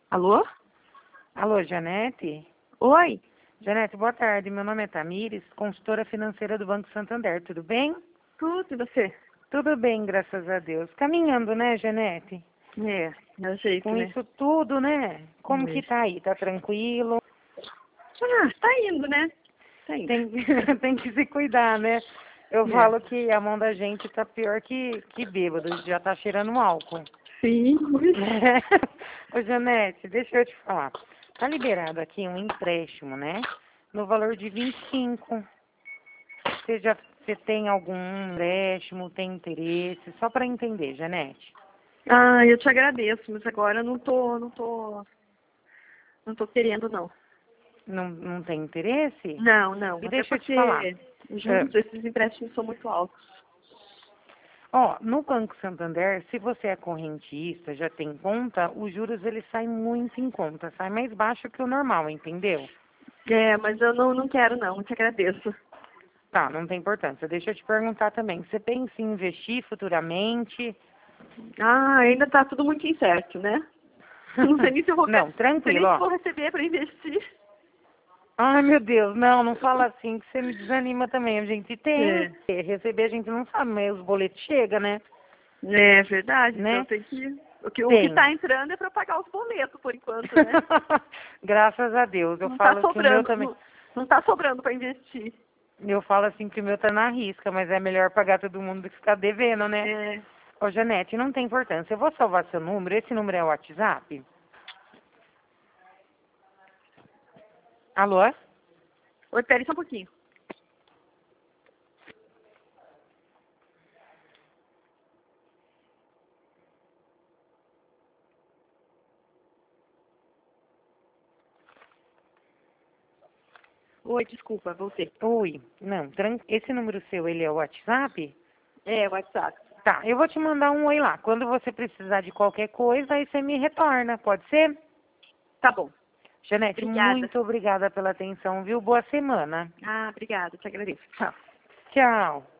Alô? Alô, Janete? Oi? Janete, boa tarde. Meu nome é Tamires, consultora financeira do Banco Santander. Tudo bem? Tudo, e você? Tudo bem, graças a Deus. Caminhando, né, Janete? É jeito, Com né? isso tudo, né? Como que É. tá aí? Tá tranquilo? Tá indo, né? Tá indo. Tem, tem que se cuidar, né? Eu É. falo que a mão da gente tá pior que bêbado, já tá cheirando um álcool. Sim. Ô, Janete, deixa eu te falar. Tá liberado aqui um empréstimo, né? No valor de 25. Você tem algum empréstimo, tem interesse? Só para entender, Janete. Ah, eu te agradeço, mas agora eu não tô querendo, não. Não tem interesse? Não. E Até deixa eu te falar. porque os juros desses empréstimos são muito altos. Ó, no Banco Santander, se você é correntista, já tem conta, os juros eles saem muito em conta, sai mais baixo que o normal, entendeu? É, mas eu não quero, não. Eu te agradeço. Tá, não tem importância. Deixa eu te perguntar também, você pensa em investir futuramente? Ah, ainda tá tudo muito incerto, né? Não sei nem se eu vou, Não, não sei nem tranquilo, se ó. vou receber para investir. Ai, meu Deus, não fala assim que você me desanima também. A gente tem É. que receber, a gente não sabe, mas os boletos chegam, né? É verdade, então Né? tem que. O que Tem. tá entrando é para pagar os boletos por enquanto, né? Graças a Deus. Eu Não tá falo que o meu sobrando, também. não tá sobrando para investir. Eu falo assim que o meu tá na risca, mas é melhor pagar todo mundo do que ficar devendo, né? É. Ô, Janete, não tem importância. Eu vou salvar seu número. Esse número é o WhatsApp? Alô? Oi, pera aí só um pouquinho. Oi, desculpa, voltei. Oi. Não, esse número seu, ele é o WhatsApp? É, WhatsApp. Tá, eu vou te mandar um oi lá. Quando você precisar de qualquer coisa, aí você me retorna, pode ser? Tá bom. Janete, Obrigada. muito obrigada pela atenção, viu? Boa semana. Ah, obrigada, te agradeço. Tchau. Tchau.